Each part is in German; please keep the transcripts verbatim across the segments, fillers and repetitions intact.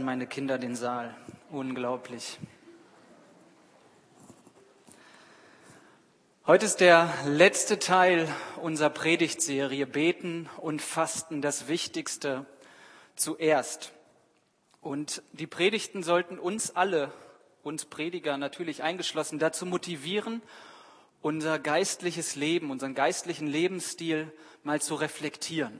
verlassen meine Kinder den Saal. Unglaublich. Heute ist der letzte Teil unserer Predigtserie Beten und Fasten, das Wichtigste zuerst. Und die Predigten sollten uns alle, uns Prediger natürlich eingeschlossen, dazu motivieren, unser geistliches Leben, unseren geistlichen Lebensstil mal zu reflektieren.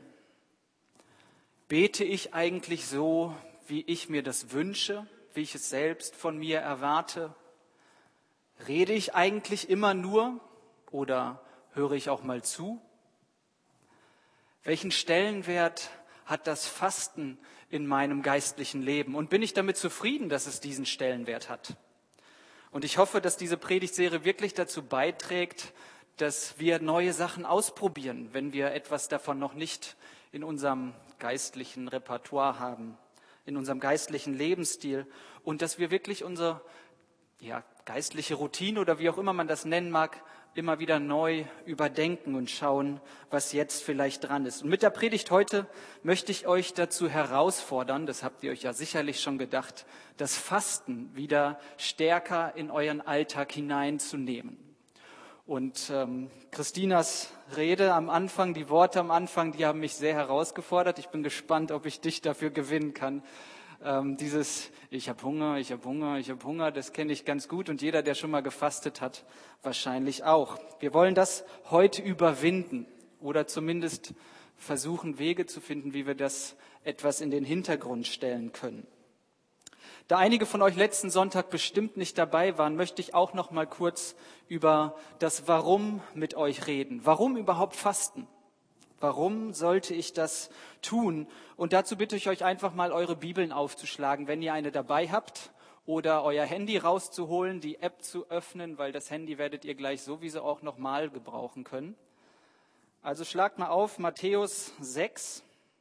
Bete ich eigentlich so, wie ich mir das wünsche, wie ich es selbst von mir erwarte? Rede ich eigentlich immer nur oder höre ich auch mal zu? Welchen Stellenwert hat das Fasten in meinem geistlichen Leben? Und bin ich damit zufrieden, dass es diesen Stellenwert hat? Und ich hoffe, dass diese Predigtserie wirklich dazu beiträgt, dass wir neue Sachen ausprobieren, wenn wir etwas davon noch nicht in unserem geistlichen Repertoire haben, in unserem geistlichen Lebensstil und dass wir wirklich unsere ja, geistliche Routine oder wie auch immer man das nennen mag, immer wieder neu überdenken und schauen, was jetzt vielleicht dran ist. Und mit der Predigt heute möchte ich euch dazu herausfordern, das habt ihr euch ja sicherlich schon gedacht, das Fasten wieder stärker in euren Alltag hineinzunehmen. Und ähm, Christinas Rede am Anfang, die Worte am Anfang, die haben mich sehr herausgefordert. Ich bin gespannt, ob ich dich dafür gewinnen kann. Ähm, dieses Ich habe Hunger, ich habe Hunger, ich habe Hunger, das kenne ich ganz gut und jeder, der schon mal gefastet hat, wahrscheinlich auch. Wir wollen das heute überwinden oder zumindest versuchen, Wege zu finden, wie wir das etwas in den Hintergrund stellen können. Da einige von euch letzten Sonntag bestimmt nicht dabei waren, möchte ich auch noch mal kurz über das Warum mit euch reden. Warum überhaupt fasten? Warum sollte ich das tun? Und dazu bitte ich euch einfach mal, eure Bibeln aufzuschlagen, wenn ihr eine dabei habt, oder euer Handy rauszuholen, die App zu öffnen, weil das Handy werdet ihr gleich sowieso auch noch mal gebrauchen können. Also schlagt mal auf, Matthäus sechs.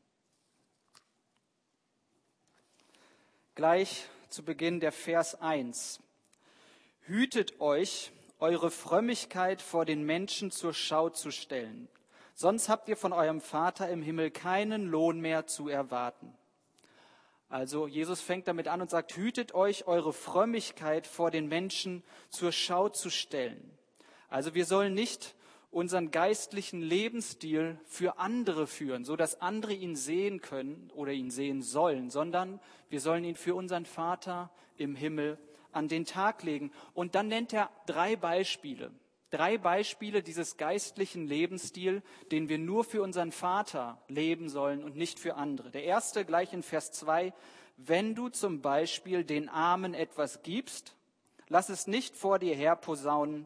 Gleich zu Beginn der Vers eins. Hütet euch, eure Frömmigkeit vor den Menschen zur Schau zu stellen. Sonst habt ihr von eurem Vater im Himmel keinen Lohn mehr zu erwarten. Also Jesus fängt damit an und sagt, hütet euch, eure Frömmigkeit vor den Menschen zur Schau zu stellen. Also wir sollen nicht unseren geistlichen Lebensstil für andere führen, so dass andere ihn sehen können oder ihn sehen sollen, sondern wir sollen ihn für unseren Vater im Himmel an den Tag legen. Und dann nennt er drei Beispiele, drei Beispiele dieses geistlichen Lebensstils, den wir nur für unseren Vater leben sollen und nicht für andere. Der erste gleich in Vers zwei, wenn du zum Beispiel den Armen etwas gibst, lass es nicht vor dir her posaunen,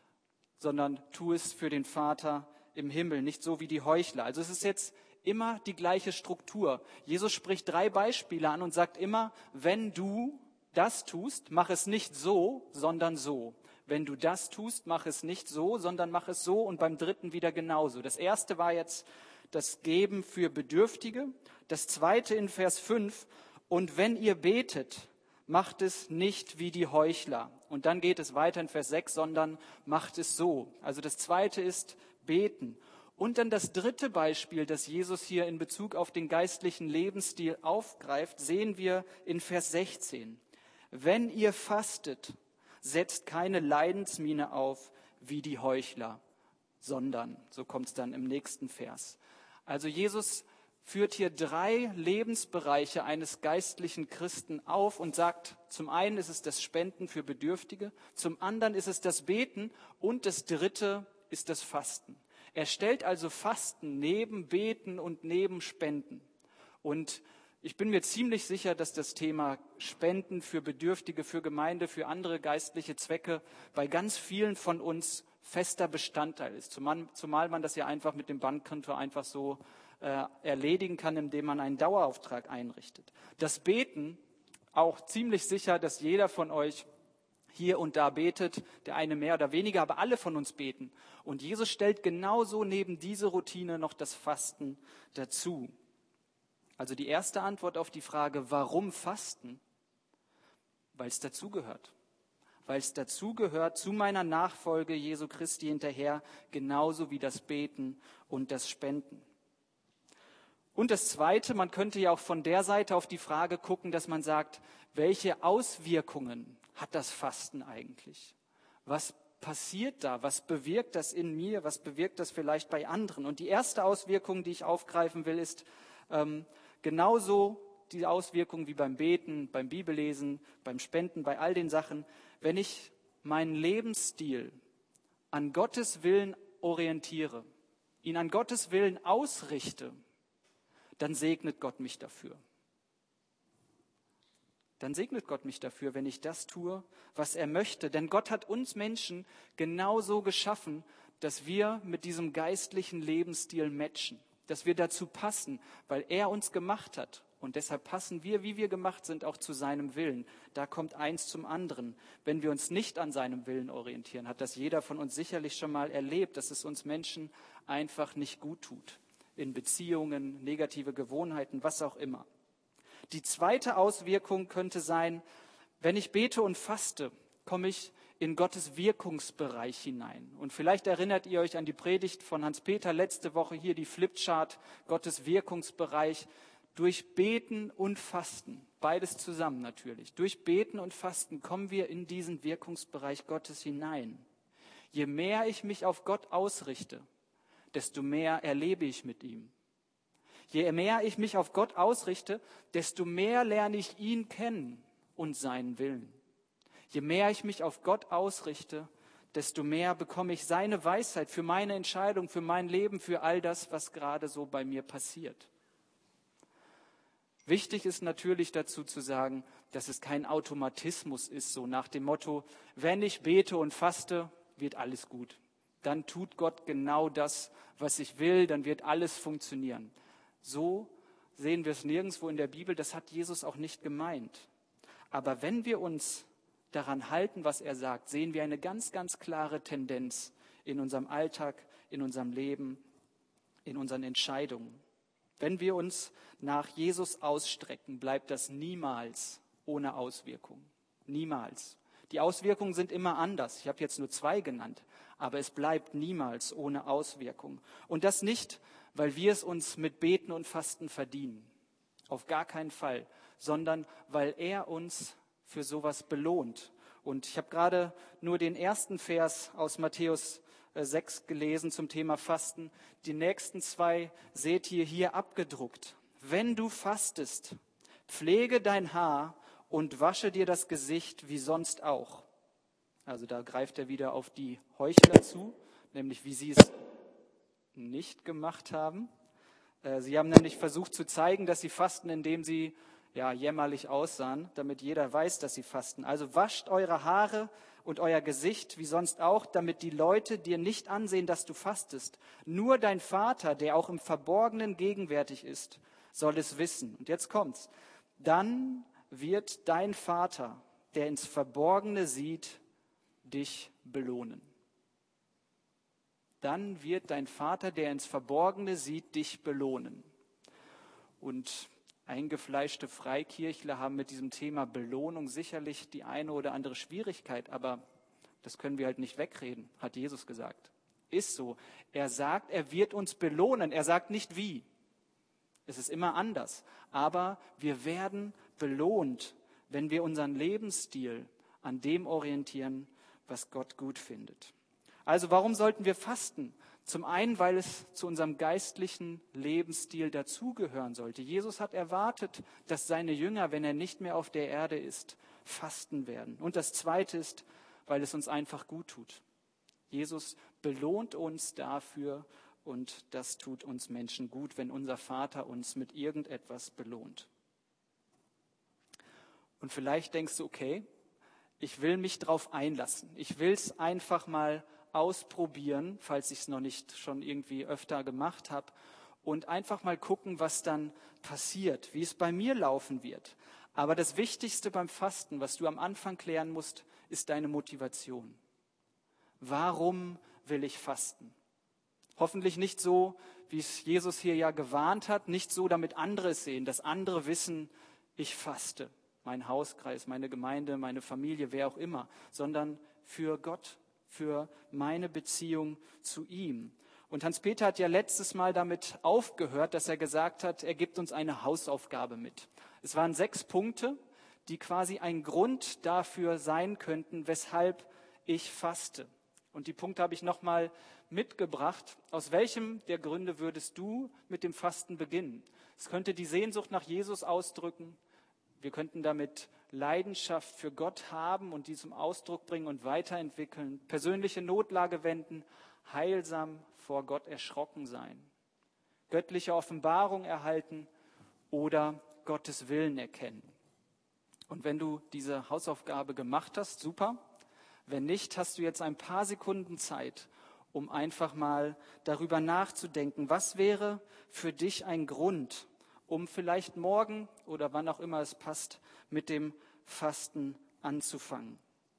sondern tu es für den Vater im Himmel, nicht so wie die Heuchler. Also es ist jetzt immer die gleiche Struktur. Jesus spricht drei Beispiele an und sagt immer, wenn du das tust, mach es nicht so, sondern so. Wenn du das tust, mach es nicht so, sondern mach es so und beim dritten wieder genauso. Das erste war jetzt das Geben für Bedürftige. Das zweite in Vers fünf, und wenn ihr betet, macht es nicht wie die Heuchler. Und dann geht es weiter in Vers sechs, sondern macht es so. Also das zweite ist beten. Und dann das dritte Beispiel, das Jesus hier in Bezug auf den geistlichen Lebensstil aufgreift, sehen wir in Vers sechzehn. Wenn ihr fastet, setzt keine Leidensmiene auf wie die Heuchler, sondern, so kommt es dann im nächsten Vers. Also Jesus führt hier drei Lebensbereiche eines geistlichen Christen auf und sagt, zum einen ist es das Spenden für Bedürftige, zum anderen ist es das Beten und das dritte ist das Fasten. Er stellt also Fasten neben Beten und neben Spenden. Und ich bin mir ziemlich sicher, dass das Thema Spenden für Bedürftige, für Gemeinde, für andere geistliche Zwecke bei ganz vielen von uns fester Bestandteil ist. Zumal, zumal man das ja einfach mit dem Bankkonto einfach so äh, erledigen kann, indem man einen Dauerauftrag einrichtet. Das Beten, auch ziemlich sicher, dass jeder von euch hier und da betet, der eine mehr oder weniger, aber alle von uns beten. Und Jesus stellt genauso neben diese Routine noch das Fasten dazu. Also die erste Antwort auf die Frage, warum Fasten? Weil es dazugehört. Weil es dazugehört zu meiner Nachfolge Jesu Christi hinterher, genauso wie das Beten und das Spenden. Und das Zweite, man könnte ja auch von der Seite auf die Frage gucken, dass man sagt, welche Auswirkungen hat das Fasten eigentlich? Was passiert da? Was bewirkt das in mir? Was bewirkt das vielleicht bei anderen? Und die erste Auswirkung, die ich aufgreifen will, ist ähm, genauso die Auswirkung wie beim Beten, beim Bibellesen, beim Spenden, bei all den Sachen. Wenn ich meinen Lebensstil an Gottes Willen orientiere, ihn an Gottes Willen ausrichte, dann segnet Gott mich dafür. Dann segnet Gott mich dafür, wenn ich das tue, was er möchte. Denn Gott hat uns Menschen genauso geschaffen, dass wir mit diesem geistlichen Lebensstil matchen, dass wir dazu passen, weil er uns gemacht hat. Und deshalb passen wir, wie wir gemacht sind, auch zu seinem Willen. Da kommt eins zum anderen. Wenn wir uns nicht an seinem Willen orientieren, hat das jeder von uns sicherlich schon mal erlebt, dass es uns Menschen einfach nicht gut tut. In Beziehungen, negative Gewohnheiten, was auch immer. Die zweite Auswirkung könnte sein, wenn ich bete und faste, komme ich in Gottes Wirkungsbereich hinein. Und vielleicht erinnert ihr euch an die Predigt von Hans-Peter letzte Woche, hier die Flipchart, Gottes Wirkungsbereich. Durch Beten und Fasten, beides zusammen natürlich, durch Beten und Fasten kommen wir in diesen Wirkungsbereich Gottes hinein. Je mehr ich mich auf Gott ausrichte, desto mehr erlebe ich mit ihm. Je mehr ich mich auf Gott ausrichte, desto mehr lerne ich ihn kennen und seinen Willen. Je mehr ich mich auf Gott ausrichte, desto mehr bekomme ich seine Weisheit für meine Entscheidung, für mein Leben, für all das, was gerade so bei mir passiert. Wichtig ist natürlich dazu zu sagen, dass es kein Automatismus ist, so nach dem Motto, wenn ich bete und faste, wird alles gut. Dann tut Gott genau das, was ich will, dann wird alles funktionieren. So sehen wir es nirgendwo in der Bibel, das hat Jesus auch nicht gemeint. Aber wenn wir uns daran halten, was er sagt, sehen wir eine ganz, ganz klare Tendenz in unserem Alltag, in unserem Leben, in unseren Entscheidungen. Wenn wir uns nach Jesus ausstrecken, bleibt das niemals ohne Auswirkung. Niemals. Die Auswirkungen sind immer anders. Ich habe jetzt nur zwei genannt, aber es bleibt niemals ohne Auswirkung. Und das nicht, weil wir es uns mit Beten und Fasten verdienen. Auf gar keinen Fall. Sondern weil er uns für sowas belohnt. Und ich habe gerade nur den ersten Vers aus Matthäus sechs gelesen zum Thema Fasten. Die nächsten zwei seht ihr hier abgedruckt. Wenn du fastest, pflege dein Haar und wasche dir das Gesicht wie sonst auch. Also da greift er wieder auf die Heuchler zu, nämlich wie sie es nicht gemacht haben. Sie haben nämlich versucht zu zeigen, dass sie fasten, indem sie ja, jämmerlich aussahen, damit jeder weiß, dass sie fasten. Also wascht eure Haare und euer Gesicht wie sonst auch, damit die Leute dir nicht ansehen, dass du fastest. Nur dein Vater, der auch im Verborgenen gegenwärtig ist, soll es wissen. Und jetzt kommt's. Dann wird dein Vater, der ins Verborgene sieht, dich belohnen. Dann wird dein Vater, der ins Verborgene sieht, dich belohnen. Und eingefleischte Freikirchler haben mit diesem Thema Belohnung sicherlich die eine oder andere Schwierigkeit, aber das können wir halt nicht wegreden, hat Jesus gesagt. Ist so. Er sagt, er wird uns belohnen. Er sagt nicht wie. Es ist immer anders. Aber wir werden belohnt, wenn wir unseren Lebensstil an dem orientieren, was Gott gut findet. Also warum sollten wir fasten? Zum einen, weil es zu unserem geistlichen Lebensstil dazugehören sollte. Jesus hat erwartet, dass seine Jünger, wenn er nicht mehr auf der Erde ist, fasten werden. Und das Zweite ist, weil es uns einfach gut tut. Jesus belohnt uns dafür und das tut uns Menschen gut, wenn unser Vater uns mit irgendetwas belohnt. Und vielleicht denkst du, okay, ich will mich drauf einlassen. Ich will es einfach mal ausprobieren, falls ich es noch nicht schon irgendwie öfter gemacht habe, und einfach mal gucken, was dann passiert, wie es bei mir laufen wird. Aber das Wichtigste beim Fasten, was du am Anfang klären musst, ist deine Motivation. Warum will ich fasten? Hoffentlich nicht so, wie es Jesus hier ja gewarnt hat, nicht so, damit andere es sehen, dass andere wissen, ich faste, mein Hauskreis, meine Gemeinde, meine Familie, wer auch immer, sondern für Gott, für meine Beziehung zu ihm. Und Hans-Peter hat ja letztes Mal damit aufgehört, dass er gesagt hat, er gibt uns eine Hausaufgabe mit. Es waren sechs Punkte, die quasi ein Grund dafür sein könnten, weshalb ich faste. Und die Punkte habe ich nochmal mitgebracht. Aus welchem der Gründe würdest du mit dem Fasten beginnen? Es könnte die Sehnsucht nach Jesus ausdrücken. Wir könnten damit Leidenschaft für Gott haben und die zum Ausdruck bringen und weiterentwickeln. Persönliche Notlage wenden, heilsam vor Gott erschrocken sein. Göttliche Offenbarung erhalten oder Gottes Willen erkennen. Und wenn du diese Hausaufgabe gemacht hast, super. Wenn nicht, hast du jetzt ein paar Sekunden Zeit, um einfach mal darüber nachzudenken, was wäre für dich ein Grund, um vielleicht morgen oder wann auch immer es passt, mit dem Fasten anzufangen.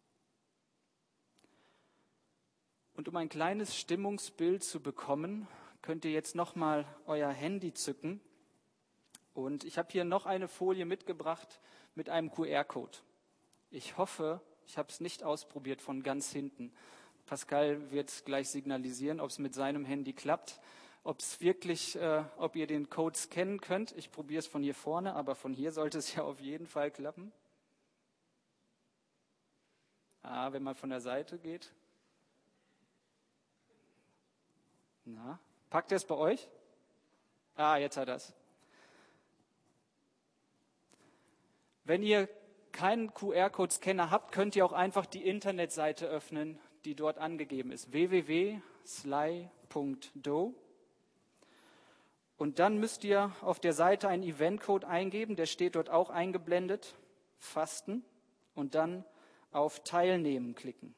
Und um ein kleines Stimmungsbild zu bekommen, könnt ihr jetzt nochmal euer Handy zücken. Und ich habe hier noch eine Folie mitgebracht mit einem Q R-Code. Ich hoffe, ich habe es nicht ausprobiert von ganz hinten. Pascal wird gleich signalisieren, ob es mit seinem Handy klappt, ob es wirklich, äh, ob ihr den Code scannen könnt. Ich probiere es von hier vorne, aber von hier sollte es ja auf jeden Fall klappen. Ah, wenn man von der Seite geht. Na, packt er es bei euch? Ah, jetzt hat er es. Wenn ihr keinen Q R-Code-Scanner habt, könnt ihr auch einfach die Internetseite öffnen, die dort angegeben ist. w w w punkt sly punkt do. Und dann müsst ihr auf der Seite einen Eventcode eingeben, der steht dort auch eingeblendet, Fasten, und dann auf Teilnehmen klicken.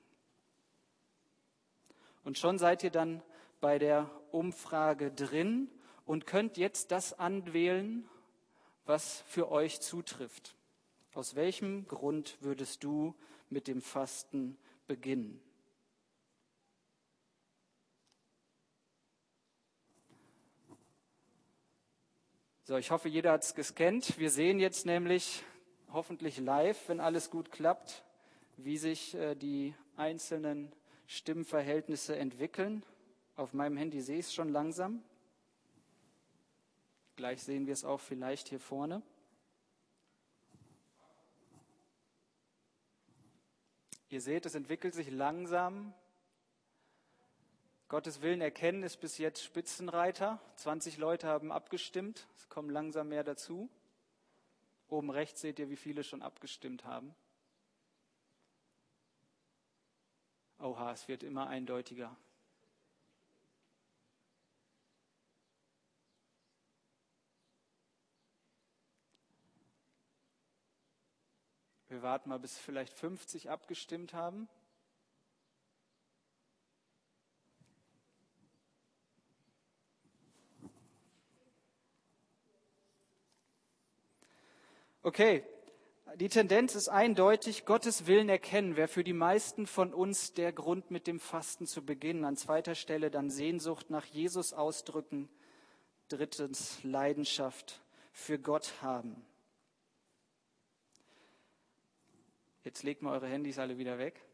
Und schon seid ihr dann bei der Umfrage drin und könnt jetzt das anwählen, was für euch zutrifft. Aus welchem Grund würdest du mit dem Fasten beginnen? So, ich hoffe, jeder hat es gescannt. Wir sehen jetzt nämlich hoffentlich live, wenn alles gut klappt, wie sich äh, die einzelnen Stimmverhältnisse entwickeln. Auf meinem Handy sehe ich es schon langsam. Gleich sehen wir es auch vielleicht hier vorne. Ihr seht, es entwickelt sich langsam. Gottes Willen erkennen ist bis jetzt Spitzenreiter. zwanzig Leute haben abgestimmt. Es kommen langsam mehr dazu. Oben rechts seht ihr, wie viele schon abgestimmt haben. Oha, es wird immer eindeutiger. Wir warten mal, bis vielleicht fünfzig abgestimmt haben. Okay, die Tendenz ist eindeutig, Gottes Willen erkennen wäre für die meisten von uns der Grund, mit dem Fasten zu beginnen. An zweiter Stelle dann Sehnsucht nach Jesus ausdrücken. Drittens Leidenschaft für Gott haben. Jetzt legt mal eure Handys alle wieder weg.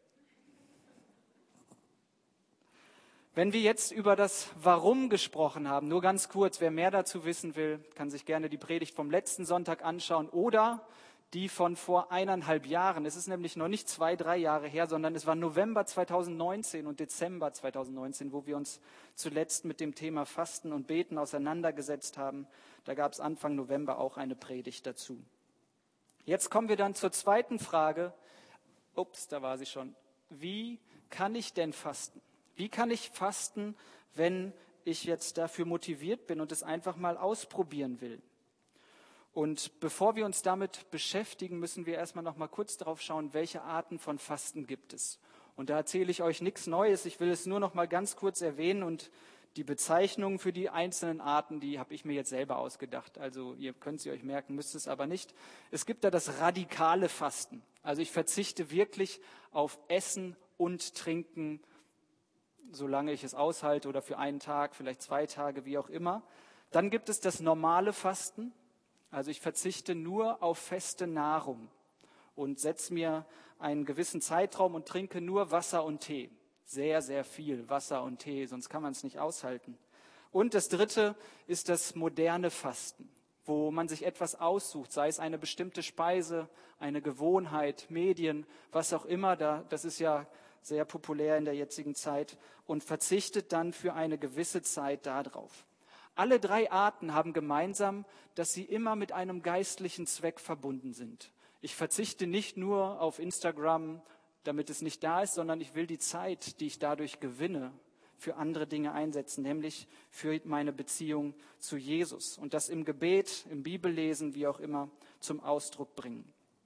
Wenn wir jetzt über das Warum gesprochen haben, nur ganz kurz, wer mehr dazu wissen will, kann sich gerne die Predigt vom letzten Sonntag anschauen oder die von vor eineinhalb Jahren. Es ist nämlich noch nicht zwei, drei Jahre her, sondern es war November zweitausendneunzehn und Dezember zweitausendneunzehn, wo wir uns zuletzt mit dem Thema Fasten und Beten auseinandergesetzt haben. Da gab es Anfang November auch eine Predigt dazu. Jetzt kommen wir dann zur zweiten Frage. Ups, da war sie schon. Wie kann ich denn fasten? Wie kann ich fasten, wenn ich jetzt dafür motiviert bin und es einfach mal ausprobieren will? Und bevor wir uns damit beschäftigen, müssen wir erstmal noch mal kurz darauf schauen, welche Arten von Fasten gibt es. Und da erzähle ich euch nichts Neues. Ich will es nur noch mal ganz kurz erwähnen und die Bezeichnungen für die einzelnen Arten, die habe ich mir jetzt selber ausgedacht. Also ihr könnt sie euch merken, müsst es aber nicht. Es gibt da das radikale Fasten. Also ich verzichte wirklich auf Essen und Trinken, solange ich es aushalte oder für einen Tag, vielleicht zwei Tage, wie auch immer. Dann gibt es das normale Fasten. Also ich verzichte nur auf feste Nahrung und setze mir einen gewissen Zeitraum und trinke nur Wasser und Tee. sehr, sehr viel Wasser und Tee, sonst kann man es nicht aushalten. Und das dritte ist das moderne Fasten, wo man sich etwas aussucht, sei es eine bestimmte Speise, eine Gewohnheit, Medien, was auch immer, da, das ist ja sehr populär in der jetzigen Zeit, und verzichtet dann für eine gewisse Zeit darauf. Alle drei Arten haben gemeinsam, dass sie immer mit einem geistlichen Zweck verbunden sind. Ich verzichte nicht nur auf Instagram, damit es nicht da ist, sondern ich will die Zeit, die ich dadurch gewinne, für andere Dinge einsetzen, nämlich für meine Beziehung zu Jesus und das im Gebet, im Bibellesen, wie auch immer, zum Ausdruck bringen.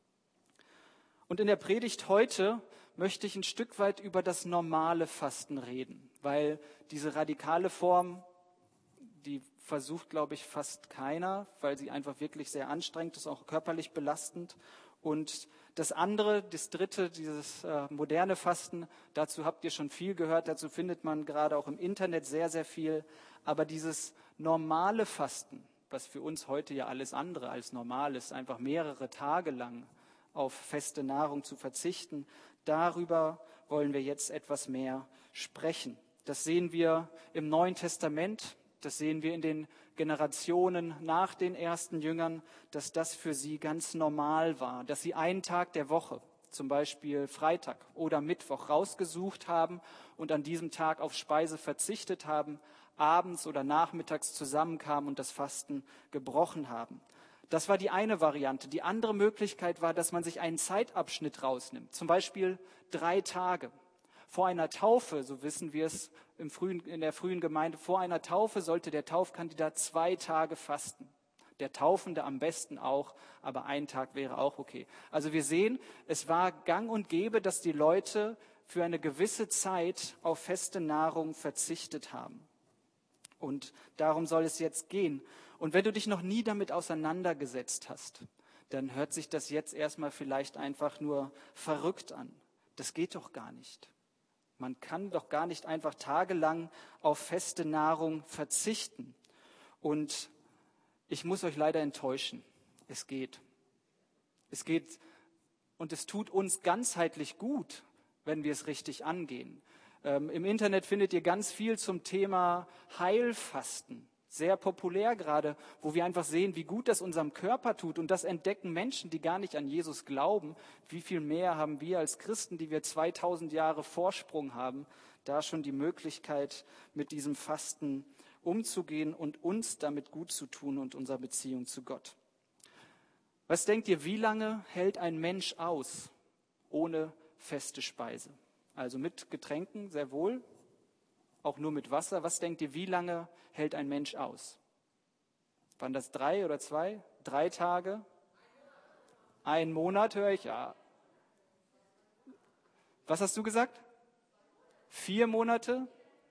Und in der Predigt heute möchte ich ein Stück weit über das normale Fasten reden, weil diese radikale Form, die versucht, glaube ich, fast keiner, weil sie einfach wirklich sehr anstrengend ist, auch körperlich belastend. Und das andere, das dritte, dieses äh, moderne Fasten, dazu habt ihr schon viel gehört, dazu findet man gerade auch im Internet sehr, sehr viel. Aber dieses normale Fasten, was für uns heute ja alles andere als normal ist, einfach mehrere Tage lang auf feste Nahrung zu verzichten, darüber wollen wir jetzt etwas mehr sprechen. Das sehen wir im Neuen Testament, das sehen wir in den Generationen nach den ersten Jüngern, dass das für sie ganz normal war, dass sie einen Tag der Woche, zum Beispiel Freitag oder Mittwoch, rausgesucht haben und an diesem Tag auf Speise verzichtet haben, abends oder nachmittags zusammenkamen und das Fasten gebrochen haben. Das war die eine Variante. Die andere Möglichkeit war, dass man sich einen Zeitabschnitt rausnimmt, zum Beispiel drei Tage. Vor einer Taufe, so wissen wir es im frühen, in der frühen Gemeinde, vor einer Taufe sollte der Taufkandidat zwei Tage fasten. Der Taufende am besten auch, aber ein Tag wäre auch okay. Also wir sehen, es war gang und gäbe, dass die Leute für eine gewisse Zeit auf feste Nahrung verzichtet haben. Und darum soll es jetzt gehen. Und wenn du dich noch nie damit auseinandergesetzt hast, dann hört sich das jetzt erstmal vielleicht einfach nur verrückt an. Das geht doch gar nicht. Man kann doch gar nicht einfach tagelang auf feste Nahrung verzichten. Und ich muss euch leider enttäuschen. Es geht. Es geht und es tut uns ganzheitlich gut, wenn wir es richtig angehen. Ähm, Im Internet findet ihr ganz viel zum Thema Heilfasten. Sehr populär gerade, wo wir einfach sehen, wie gut das unserem Körper tut. Und das entdecken Menschen, die gar nicht an Jesus glauben. Wie viel mehr haben wir als Christen, die wir zweitausend Jahre Vorsprung haben, da schon die Möglichkeit, mit diesem Fasten umzugehen und uns damit gut zu tun und unserer Beziehung zu Gott. Was denkt ihr, wie lange hält ein Mensch aus ohne feste Speise? Also mit Getränken, sehr wohl. Auch nur mit Wasser. Was denkt ihr, wie lange hält ein Mensch aus? Waren das drei oder zwei? Drei Tage? Ein Monat höre ich, ja. Was hast du gesagt? Vier Monate?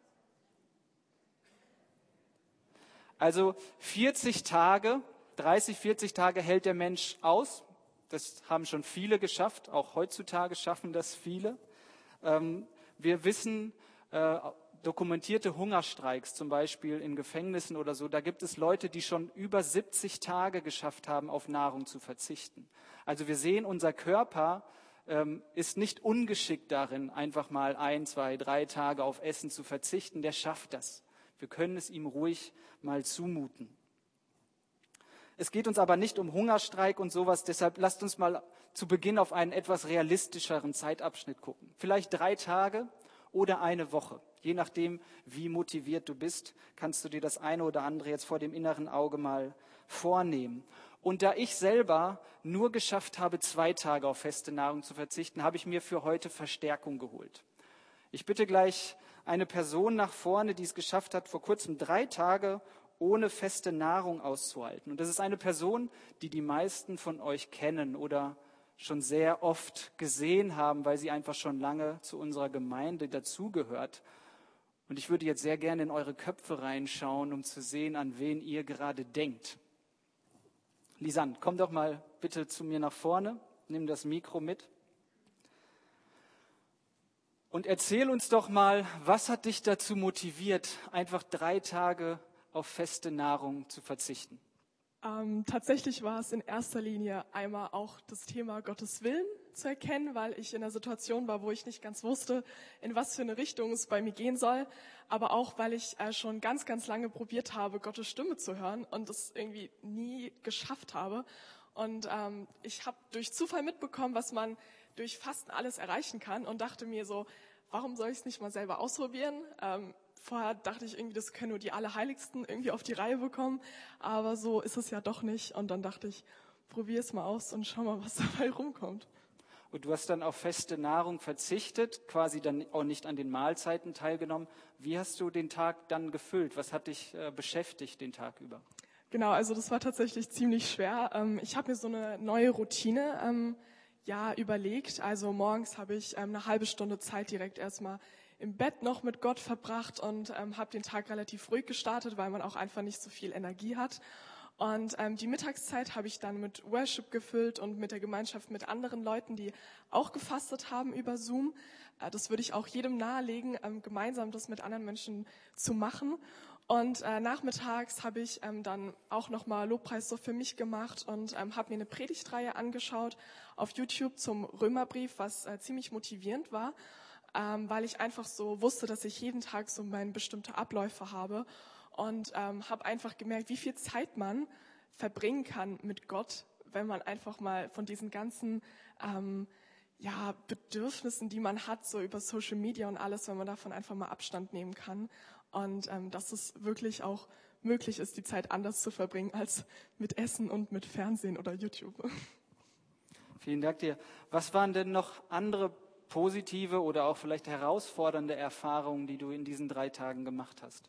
Also vierzig Tage, dreißig, vierzig Tage hält der Mensch aus. Das haben schon viele geschafft. Auch heutzutage schaffen das viele. Ähm, wir wissen, äh, dokumentierte Hungerstreiks, zum Beispiel in Gefängnissen oder so, da gibt es Leute, die schon über siebzig Tage geschafft haben, auf Nahrung zu verzichten. Also wir sehen, unser Körper ähm, ist nicht ungeschickt darin, einfach mal ein, zwei, drei Tage auf Essen zu verzichten. Der schafft das. Wir können es ihm ruhig mal zumuten. Es geht uns aber nicht um Hungerstreik und sowas, deshalb lasst uns mal zu Beginn auf einen etwas realistischeren Zeitabschnitt gucken. Vielleicht drei Tage oder eine Woche. Je nachdem, wie motiviert du bist, kannst du dir das eine oder andere jetzt vor dem inneren Auge mal vornehmen. Und da ich selber nur geschafft habe, zwei Tage auf feste Nahrung zu verzichten, habe ich mir für heute Verstärkung geholt. Ich bitte gleich eine Person nach vorne, die es geschafft hat, vor kurzem drei Tage ohne feste Nahrung auszuhalten. Und das ist eine Person, die die meisten von euch kennen oder schon sehr oft gesehen haben, weil sie einfach schon lange zu unserer Gemeinde dazugehört. Und ich würde jetzt sehr gerne in eure Köpfe reinschauen, um zu sehen, an wen ihr gerade denkt. Lisanne, komm doch mal bitte zu mir nach vorne, nimm das Mikro mit. Und erzähl uns doch mal, was hat dich dazu motiviert, einfach drei Tage auf feste Nahrung zu verzichten? Ähm, tatsächlich war es in erster Linie einmal auch das Thema Gottes Willen zu erkennen, weil ich in einer Situation war, wo ich nicht ganz wusste, in was für eine Richtung es bei mir gehen soll, aber auch, weil ich äh, schon ganz, ganz lange probiert habe, Gottes Stimme zu hören und es irgendwie nie geschafft habe. Und ähm, ich habe durch Zufall mitbekommen, was man durch Fasten alles erreichen kann und dachte mir so, warum soll ich es nicht mal selber ausprobieren? Ähm, Vorher dachte ich irgendwie, das können nur die Allerheiligsten irgendwie auf die Reihe bekommen, aber so ist es ja doch nicht. Und dann dachte ich, probier es mal aus und schau mal, was dabei rumkommt. Und du hast dann auf feste Nahrung verzichtet, quasi dann auch nicht an den Mahlzeiten teilgenommen. Wie hast du den Tag dann gefüllt? Was hat dich äh, beschäftigt den Tag über? Genau, also das war tatsächlich ziemlich schwer. Ähm, ich habe mir so eine neue Routine ähm, ja überlegt. Also morgens habe ich ähm, eine halbe Stunde Zeit direkt erstmal im Bett noch mit Gott verbracht und ähm, habe den Tag relativ ruhig gestartet, weil man auch einfach nicht so viel Energie hat. Und ähm, die Mittagszeit habe ich dann mit Worship gefüllt und mit der Gemeinschaft mit anderen Leuten, die auch gefastet haben über Zoom. Äh, das würde ich auch jedem nahelegen, ähm, gemeinsam das mit anderen Menschen zu machen. Und äh, nachmittags habe ich ähm, dann auch nochmal Lobpreis so für mich gemacht und ähm, habe mir eine Predigtreihe angeschaut auf YouTube zum Römerbrief, was äh, ziemlich motivierend war. Ähm, weil ich einfach so wusste, dass ich jeden Tag so meine bestimmte Abläufe habe und ähm, habe einfach gemerkt, wie viel Zeit man verbringen kann mit Gott, wenn man einfach mal von diesen ganzen ähm, ja, Bedürfnissen, die man hat, so über Social Media und alles, wenn man davon einfach mal Abstand nehmen kann und ähm, dass es wirklich auch möglich ist, die Zeit anders zu verbringen als mit Essen und mit Fernsehen oder YouTube. Vielen Dank dir. Was waren denn noch andere positive oder auch vielleicht herausfordernde Erfahrungen, die du in diesen drei Tagen gemacht hast?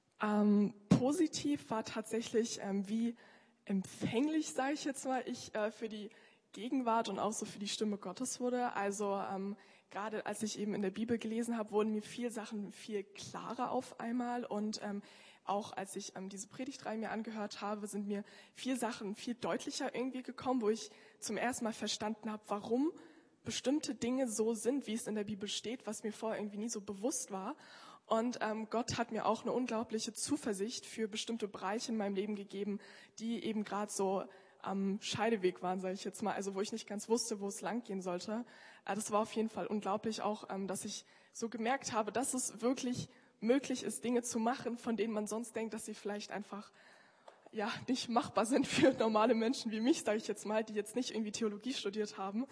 Ähm, positiv war tatsächlich, ähm, wie empfänglich, sage ich jetzt mal, ich äh, für die Gegenwart und auch so für die Stimme Gottes wurde. Also ähm, gerade als ich eben in der Bibel gelesen habe, wurden mir viele Sachen viel klarer auf einmal. Und ähm, auch als ich ähm, diese Predigtreihe mir angehört habe, sind mir viele Sachen viel deutlicher irgendwie gekommen, wo ich zum ersten Mal verstanden habe, warum bestimmte Dinge so sind, wie es in der Bibel steht, was mir vorher irgendwie nie so bewusst war. Und ähm, Gott hat mir auch eine unglaubliche Zuversicht für bestimmte Bereiche in meinem Leben gegeben, die eben gerade so am Scheideweg waren, sage ich jetzt mal, also wo ich nicht ganz wusste, wo es lang gehen sollte. Äh, das war auf jeden Fall unglaublich auch, ähm, dass ich so gemerkt habe, dass es wirklich möglich ist, Dinge zu machen, von denen man sonst denkt, dass sie vielleicht einfach ja nicht machbar sind für normale Menschen wie mich, sage ich jetzt mal, die jetzt nicht irgendwie Theologie studiert haben.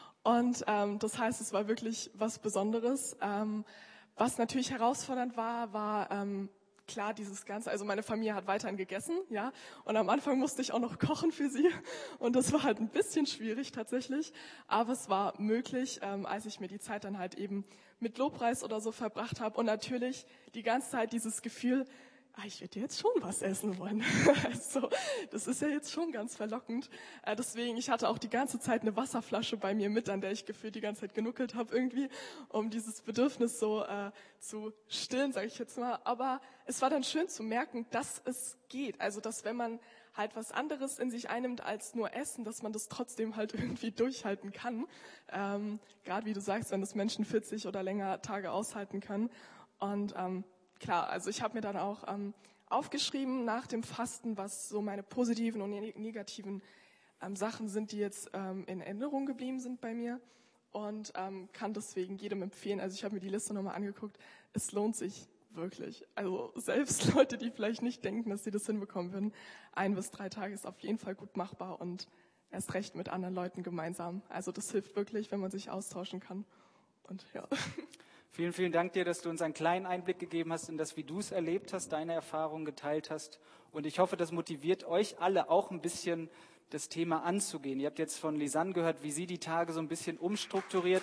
Und ähm, das heißt, es war wirklich was Besonderes. Ähm, was natürlich herausfordernd war, war ähm, klar dieses Ganze. Also meine Familie hat weiterhin gegessen, ja. Und am Anfang musste ich auch noch kochen für sie. Und das war halt ein bisschen schwierig tatsächlich. Aber es war möglich, ähm, als ich mir die Zeit dann halt eben mit Lobpreis oder so verbracht habe. Und natürlich die ganze Zeit dieses Gefühl, ah, ich werde jetzt schon was essen wollen. Also, das ist ja jetzt schon ganz verlockend. Äh, deswegen, ich hatte auch die ganze Zeit eine Wasserflasche bei mir mit, an der ich gefühlt die ganze Zeit genuckelt habe irgendwie, um dieses Bedürfnis so äh, zu stillen, sage ich jetzt mal. Aber es war dann schön zu merken, dass es geht. Also, dass wenn man halt was anderes in sich einnimmt als nur Essen, dass man das trotzdem halt irgendwie durchhalten kann. Ähm, Gerade wie du sagst, wenn das Menschen vierzig oder länger Tage aushalten können. Und ähm, Klar, also ich habe mir dann auch ähm, aufgeschrieben nach dem Fasten, was so meine positiven und negativen ähm, Sachen sind, die jetzt ähm, in Erinnerung geblieben sind bei mir und ähm, kann deswegen jedem empfehlen. Also ich habe mir die Liste nochmal angeguckt. Es lohnt sich wirklich. Also selbst Leute, die vielleicht nicht denken, dass sie das hinbekommen würden, ein bis drei Tage ist auf jeden Fall gut machbar und erst recht mit anderen Leuten gemeinsam. Also das hilft wirklich, wenn man sich austauschen kann. Und ja. Vielen, vielen Dank dir, dass du uns einen kleinen Einblick gegeben hast in das, wie du es erlebt hast, deine Erfahrungen geteilt hast. Und ich hoffe, das motiviert euch alle auch ein bisschen, das Thema anzugehen. Ihr habt jetzt von Lisanne gehört, wie sie die Tage so ein bisschen umstrukturiert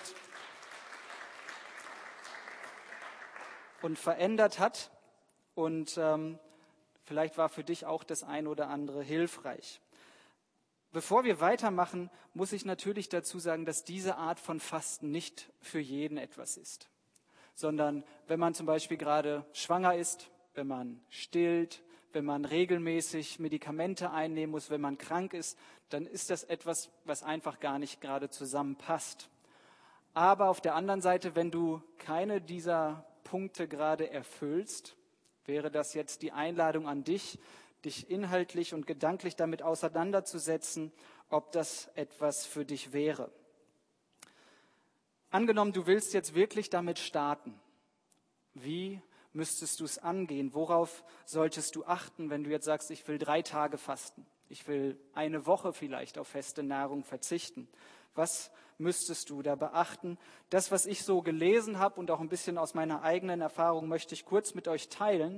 und verändert hat. Und ähm, vielleicht war für dich auch das ein oder andere hilfreich. Bevor wir weitermachen, muss ich natürlich dazu sagen, dass diese Art von Fasten nicht für jeden etwas ist. Sondern wenn man zum Beispiel gerade schwanger ist, wenn man stillt, wenn man regelmäßig Medikamente einnehmen muss, wenn man krank ist, dann ist das etwas, was einfach gar nicht gerade zusammenpasst. Aber auf der anderen Seite, wenn du keine dieser Punkte gerade erfüllst, wäre das jetzt die Einladung an dich, dich inhaltlich und gedanklich damit auseinanderzusetzen, ob das etwas für dich wäre. Angenommen, du willst jetzt wirklich damit starten. Wie müsstest du es angehen? Worauf solltest du achten, wenn du jetzt sagst, ich will drei Tage fasten? Ich will eine Woche vielleicht auf feste Nahrung verzichten. Was müsstest du da beachten? Das, was ich so gelesen habe und auch ein bisschen aus meiner eigenen Erfahrung, möchte ich kurz mit euch teilen.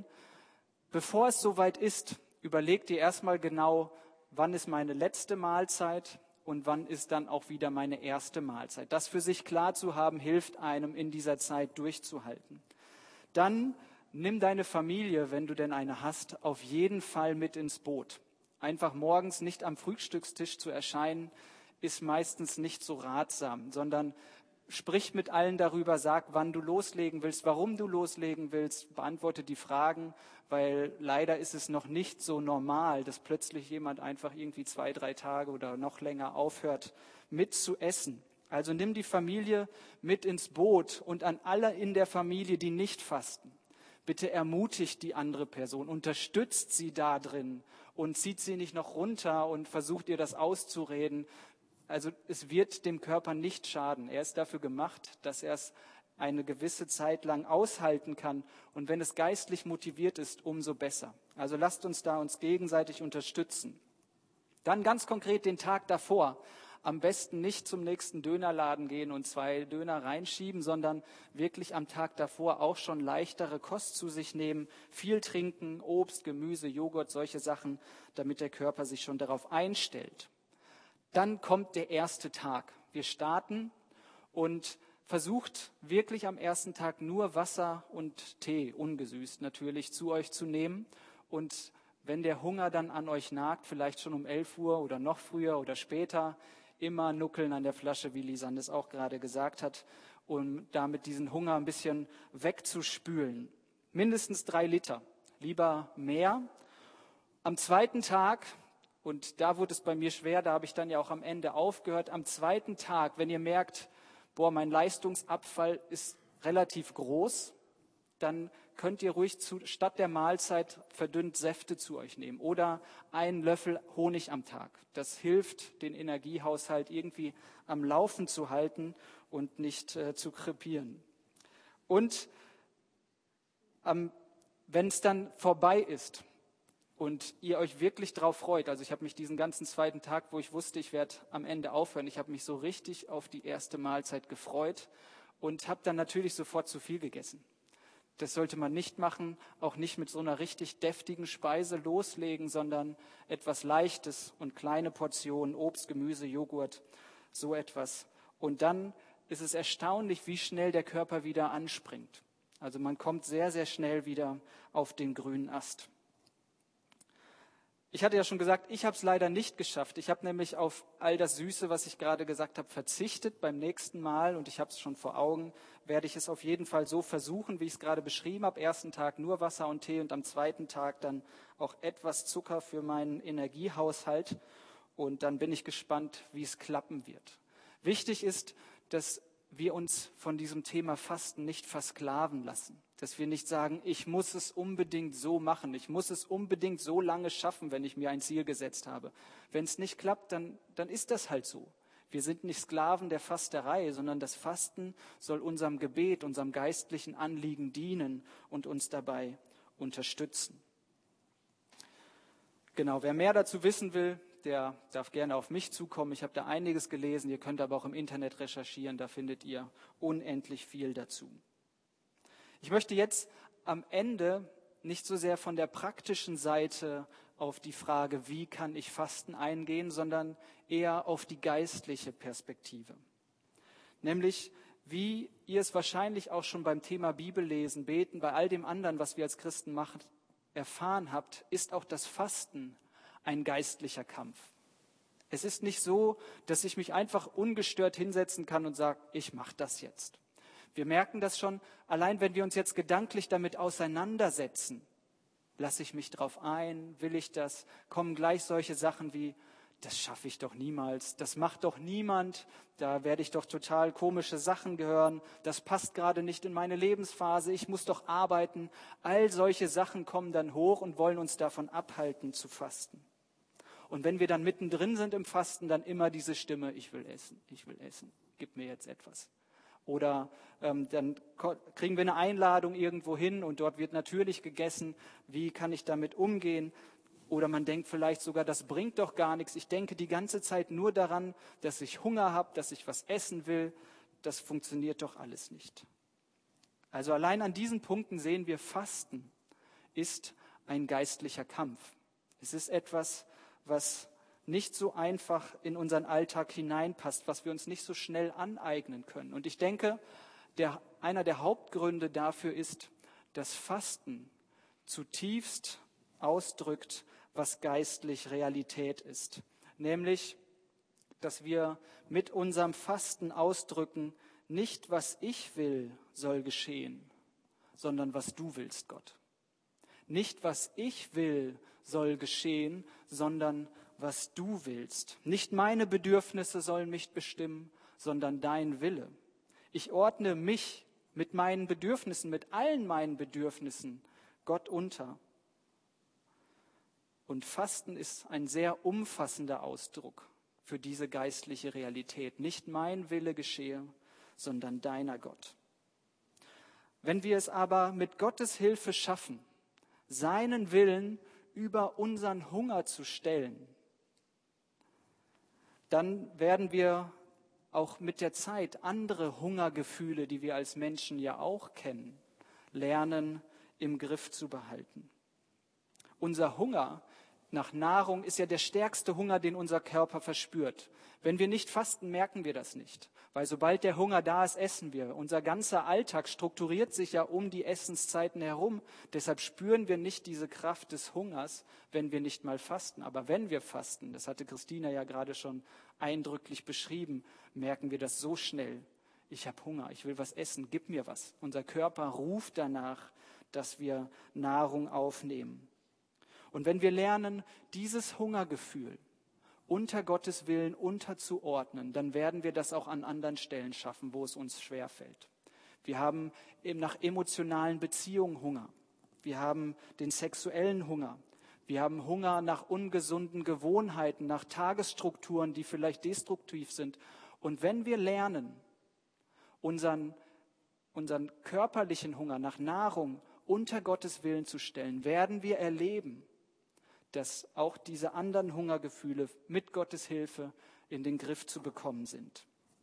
Bevor es soweit ist, überleg dir erstmal genau, wann ist meine letzte Mahlzeit und wann ist dann auch wieder meine erste Mahlzeit. Das für sich klar zu haben, hilft einem in dieser Zeit durchzuhalten. Dann nimm deine Familie, wenn du denn eine hast, auf jeden Fall mit ins Boot. Einfach morgens nicht am Frühstückstisch zu erscheinen, ist meistens nicht so ratsam, sondern sprich mit allen darüber, sag, wann du loslegen willst, warum du loslegen willst, beantworte die Fragen, weil leider ist es noch nicht so normal, dass plötzlich jemand einfach irgendwie zwei, drei Tage oder noch länger aufhört, mit zu essen. Also nimm die Familie mit ins Boot und an alle in der Familie, die nicht fasten. Bitte ermutigt die andere Person, unterstützt sie da drin und zieht sie nicht noch runter und versucht ihr das auszureden. Also es wird dem Körper nicht schaden. Er ist dafür gemacht, dass er es eine gewisse Zeit lang aushalten kann. Und wenn es geistlich motiviert ist, umso besser. Also lasst uns da uns gegenseitig unterstützen. Dann ganz konkret den Tag davor. Am besten nicht zum nächsten Dönerladen gehen und zwei Döner reinschieben, sondern wirklich am Tag davor auch schon leichtere Kost zu sich nehmen, viel trinken, Obst, Gemüse, Joghurt, solche Sachen, damit der Körper sich schon darauf einstellt. Dann kommt der erste Tag. Wir starten und versucht wirklich am ersten Tag nur Wasser und Tee, ungesüßt natürlich, zu euch zu nehmen. Und wenn der Hunger dann an euch nagt, vielleicht schon um elf Uhr oder noch früher oder später, immer nuckeln an der Flasche, wie Lisanne es auch gerade gesagt hat, um damit diesen Hunger ein bisschen wegzuspülen. Mindestens drei Liter, lieber mehr. Am zweiten Tag, und da wurde es bei mir schwer, da habe ich dann ja auch am Ende aufgehört, am zweiten Tag, wenn ihr merkt, boah, mein Leistungsabfall ist relativ groß, dann könnt ihr ruhig zu, statt der Mahlzeit verdünnt Säfte zu euch nehmen oder einen Löffel Honig am Tag. Das hilft, den Energiehaushalt irgendwie am Laufen zu halten und nicht äh, zu krepieren. Und ähm, wenn es dann vorbei ist und ihr euch wirklich drauf freut, also ich habe mich diesen ganzen zweiten Tag, wo ich wusste, ich werde am Ende aufhören, ich habe mich so richtig auf die erste Mahlzeit gefreut und habe dann natürlich sofort zu viel gegessen. Das sollte man nicht machen, auch nicht mit so einer richtig deftigen Speise loslegen, sondern etwas Leichtes und kleine Portionen, Obst, Gemüse, Joghurt, so etwas. Und dann ist es erstaunlich, wie schnell der Körper wieder anspringt. Also man kommt sehr, sehr schnell wieder auf den grünen Ast. Ich hatte ja schon gesagt, ich habe es leider nicht geschafft. Ich habe nämlich auf all das Süße, was ich gerade gesagt habe, verzichtet beim nächsten Mal. Und ich habe es schon vor Augen, werde ich es auf jeden Fall so versuchen, wie ich es gerade beschrieben habe. Ersten Tag nur Wasser und Tee und am zweiten Tag dann auch etwas Zucker für meinen Energiehaushalt. Und dann bin ich gespannt, wie es klappen wird. Wichtig ist, dass wir uns von diesem Thema Fasten nicht versklaven lassen. Dass wir nicht sagen, ich muss es unbedingt so machen, ich muss es unbedingt so lange schaffen, wenn ich mir ein Ziel gesetzt habe. Wenn es nicht klappt, dann, dann ist das halt so. Wir sind nicht Sklaven der Fasterei, sondern das Fasten soll unserem Gebet, unserem geistlichen Anliegen dienen und uns dabei unterstützen. Genau, wer mehr dazu wissen will, der darf gerne auf mich zukommen. Ich habe da einiges gelesen, ihr könnt aber auch im Internet recherchieren, da findet ihr unendlich viel dazu. Ich möchte jetzt am Ende nicht so sehr von der praktischen Seite auf die Frage, wie kann ich Fasten eingehen, sondern eher auf die geistliche Perspektive. Nämlich, wie ihr es wahrscheinlich auch schon beim Thema Bibellesen, Beten, bei all dem anderen, was wir als Christen machen, erfahren habt, ist auch das Fasten ein geistlicher Kampf. Es ist nicht so, dass ich mich einfach ungestört hinsetzen kann und sage, ich mache das jetzt. Wir merken das schon, allein wenn wir uns jetzt gedanklich damit auseinandersetzen, lasse ich mich drauf ein, will ich das, kommen gleich solche Sachen wie, das schaffe ich doch niemals, das macht doch niemand, da werde ich doch total komische Sachen hören, das passt gerade nicht in meine Lebensphase, ich muss doch arbeiten. All solche Sachen kommen dann hoch und wollen uns davon abhalten zu fasten. Und wenn wir dann mittendrin sind im Fasten, dann immer diese Stimme, ich will essen, ich will essen, gib mir jetzt etwas. Oder ähm, dann kriegen wir eine Einladung irgendwo hin und dort wird natürlich gegessen, wie kann ich damit umgehen? Oder man denkt vielleicht sogar, das bringt doch gar nichts. Ich denke die ganze Zeit nur daran, dass ich Hunger habe, dass ich was essen will. Das funktioniert doch alles nicht. Also allein an diesen Punkten sehen wir, Fasten ist ein geistlicher Kampf. Es ist etwas, was nicht so einfach in unseren Alltag hineinpasst, was wir uns nicht so schnell aneignen können. Und ich denke, der, einer der Hauptgründe dafür ist, dass Fasten zutiefst ausdrückt, was geistlich Realität ist. Nämlich, dass wir mit unserem Fasten ausdrücken, nicht was ich will, soll geschehen, sondern was du willst, Gott. Nicht was ich will, soll geschehen, sondern was du willst. Nicht meine Bedürfnisse sollen mich bestimmen, sondern dein Wille. Ich ordne mich mit meinen Bedürfnissen, mit allen meinen Bedürfnissen Gott unter. Und Fasten ist ein sehr umfassender Ausdruck für diese geistliche Realität. Nicht mein Wille geschehe, sondern deiner, Gott. Wenn wir es aber mit Gottes Hilfe schaffen, seinen Willen über unseren Hunger zu stellen, dann werden wir auch mit der Zeit andere Hungergefühle, die wir als Menschen ja auch kennen, lernen, im Griff zu behalten. Unser Hunger nach Nahrung ist ja der stärkste Hunger, den unser Körper verspürt. Wenn wir nicht fasten, merken wir das nicht. Weil sobald der Hunger da ist, essen wir. Unser ganzer Alltag strukturiert sich ja um die Essenszeiten herum. Deshalb spüren wir nicht diese Kraft des Hungers, wenn wir nicht mal fasten. Aber wenn wir fasten, das hatte Christina ja gerade schon eindrücklich beschrieben, merken wir das so schnell. Ich habe Hunger, ich will was essen, gib mir was. Unser Körper ruft danach, dass wir Nahrung aufnehmen. Und wenn wir lernen, dieses Hungergefühl unter Gottes Willen unterzuordnen, dann werden wir das auch an anderen Stellen schaffen, wo es uns schwerfällt. Wir haben eben nach emotionalen Beziehungen Hunger. Wir haben den sexuellen Hunger. Wir haben Hunger nach ungesunden Gewohnheiten, nach Tagesstrukturen, die vielleicht destruktiv sind. Und wenn wir lernen, unseren, unseren körperlichen Hunger nach Nahrung unter Gottes Willen zu stellen, werden wir erleben, dass auch diese anderen Hungergefühle mit Gottes Hilfe in den Griff zu bekommen sind.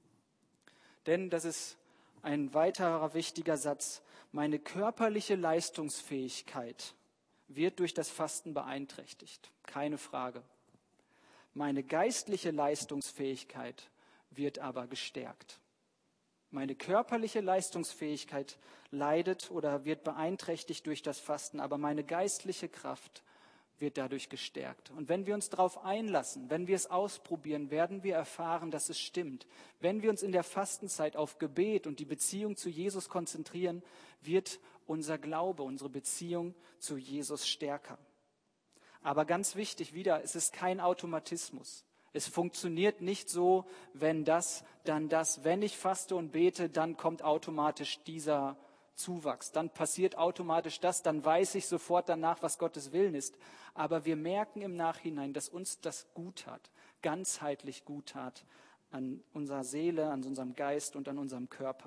Denn, das ist ein weiterer wichtiger Satz, meine körperliche Leistungsfähigkeit wird durch das Fasten beeinträchtigt. Keine Frage. Meine geistliche Leistungsfähigkeit wird aber gestärkt. Meine körperliche Leistungsfähigkeit leidet oder wird beeinträchtigt durch das Fasten, aber meine geistliche Kraft wird dadurch gestärkt. Und wenn wir uns darauf einlassen, wenn wir es ausprobieren, werden wir erfahren, dass es stimmt. Wenn wir uns in der Fastenzeit auf Gebet und die Beziehung zu Jesus konzentrieren, wird unser Glaube, unsere Beziehung zu Jesus stärker. Aber ganz wichtig wieder, es ist kein Automatismus. Es funktioniert nicht so, wenn das, dann das. Wenn ich faste und bete, dann kommt automatisch dieser Zuwachs. Dann passiert automatisch das, dann weiß ich sofort danach, was Gottes Willen ist. Aber wir merken im Nachhinein, dass uns das gut tat, ganzheitlich gut tat an unserer Seele, an unserem Geist und an unserem Körper.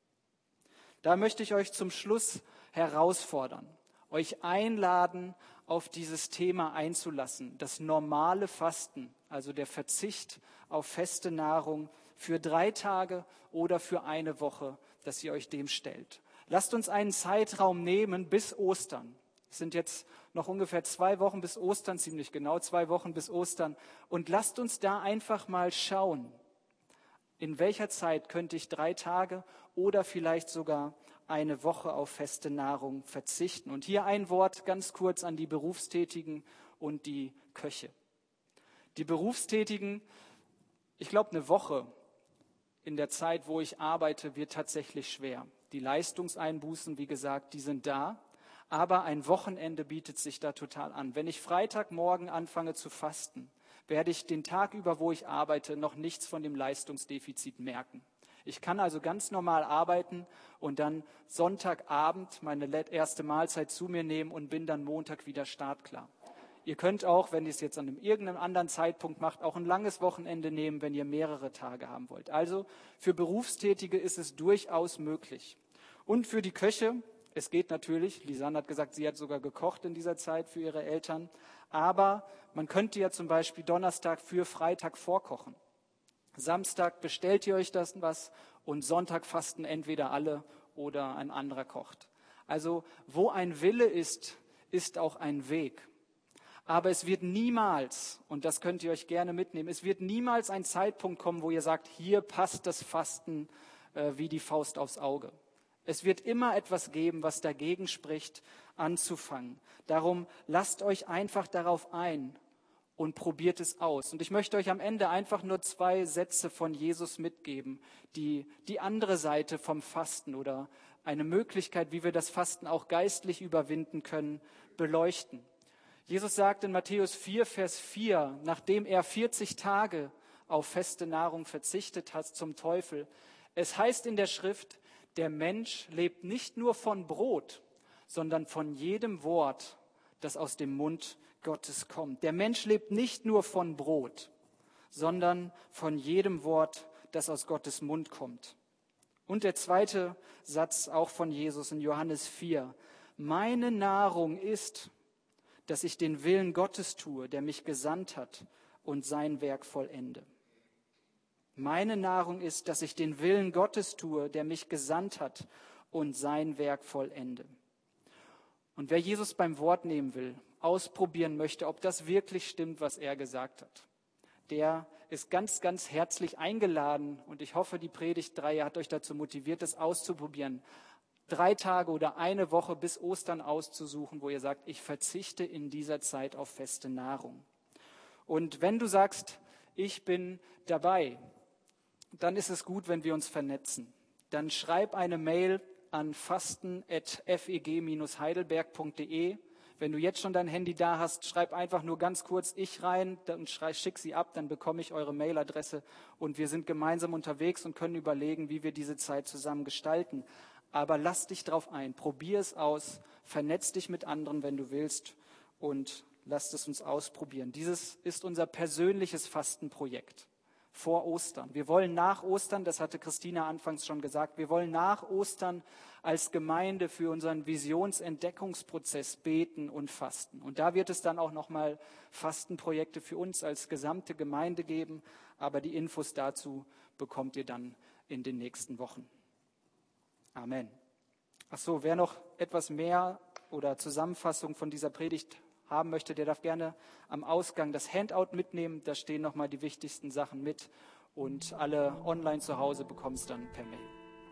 Da möchte ich euch zum Schluss herausfordern, euch einladen, auf dieses Thema einzulassen, das normale Fasten, also der Verzicht auf feste Nahrung für drei Tage oder für eine Woche, dass ihr euch dem stellt. Lasst uns einen Zeitraum nehmen bis Ostern. Es sind jetzt noch ungefähr zwei Wochen bis Ostern, ziemlich genau zwei Wochen bis Ostern. Und lasst uns da einfach mal schauen, in welcher Zeit könnte ich drei Tage oder vielleicht sogar eine Woche auf feste Nahrung verzichten. Und hier ein Wort ganz kurz an die Berufstätigen und die Köche. Die Berufstätigen, ich glaube, eine Woche in der Zeit, wo ich arbeite, wird tatsächlich schwer. Die Leistungseinbußen, wie gesagt, die sind da, aber ein Wochenende bietet sich da total an. Wenn ich Freitagmorgen anfange zu fasten, werde ich den Tag über, wo ich arbeite, noch nichts von dem Leistungsdefizit merken. Ich kann also ganz normal arbeiten und dann Sonntagabend meine erste Mahlzeit zu mir nehmen und bin dann Montag wieder startklar. Ihr könnt auch, wenn ihr es jetzt an einem irgendeinem anderen Zeitpunkt macht, auch ein langes Wochenende nehmen, wenn ihr mehrere Tage haben wollt. Also für Berufstätige ist es durchaus möglich. Und für die Köche, es geht natürlich, Lisanne hat gesagt, sie hat sogar gekocht in dieser Zeit für ihre Eltern, aber man könnte ja zum Beispiel Donnerstag für Freitag vorkochen. Samstag bestellt ihr euch das was und Sonntag fasten entweder alle oder ein anderer kocht. Also wo ein Wille ist, ist auch ein Weg. Aber es wird niemals, und das könnt ihr euch gerne mitnehmen, es wird niemals ein Zeitpunkt kommen, wo ihr sagt, hier passt das Fasten äh, wie die Faust aufs Auge. Es wird immer etwas geben, was dagegen spricht, anzufangen. Darum lasst euch einfach darauf ein und probiert es aus. Und ich möchte euch am Ende einfach nur zwei Sätze von Jesus mitgeben, die die andere Seite vom Fasten oder eine Möglichkeit, wie wir das Fasten auch geistlich überwinden können, beleuchten. Jesus sagt in Matthäus vier, Vers vier, nachdem er vierzig Tage auf feste Nahrung verzichtet hat zum Teufel, es heißt in der Schrift, der Mensch lebt nicht nur von Brot, sondern von jedem Wort, das aus dem Mund Gottes kommt. Der Mensch lebt nicht nur von Brot, sondern von jedem Wort, das aus Gottes Mund kommt. Und der zweite Satz auch von Jesus in Johannes vier. Meine Nahrung ist, dass ich den Willen Gottes tue, der mich gesandt hat und sein Werk vollende. Meine Nahrung ist, dass ich den Willen Gottes tue, der mich gesandt hat und sein Werk vollende. Und wer Jesus beim Wort nehmen will, ausprobieren möchte, ob das wirklich stimmt, was er gesagt hat, der ist ganz, ganz herzlich eingeladen. Und ich hoffe, die Predigtreihe hat euch dazu motiviert, das auszuprobieren. Drei Tage oder eine Woche bis Ostern auszusuchen, wo ihr sagt, ich verzichte in dieser Zeit auf feste Nahrung. Und wenn du sagst, ich bin dabei, dann ist es gut, wenn wir uns vernetzen. Dann schreib eine Mail an fasten at f e g dash heidelberg punkt d e. Wenn du jetzt schon dein Handy da hast, schreib einfach nur ganz kurz ich rein und schick sie ab, dann bekomme ich eure Mailadresse und wir sind gemeinsam unterwegs und können überlegen, wie wir diese Zeit zusammen gestalten. Aber lass dich drauf ein, probier es aus, vernetz dich mit anderen, wenn du willst und lasst es uns ausprobieren. Dieses ist unser persönliches Fastenprojekt vor Ostern. Wir wollen nach Ostern, das hatte Christina anfangs schon gesagt, wir wollen nach Ostern als Gemeinde für unseren Visionsentdeckungsprozess beten und fasten. Und da wird es dann auch nochmal Fastenprojekte für uns als gesamte Gemeinde geben, aber die Infos dazu bekommt ihr dann in den nächsten Wochen. Amen. Ach so, wer noch etwas mehr oder Zusammenfassung von dieser Predigt haben möchte, der darf gerne am Ausgang das Handout mitnehmen. Da stehen nochmal die wichtigsten Sachen mit und alle online zu Hause bekommen es dann per Mail.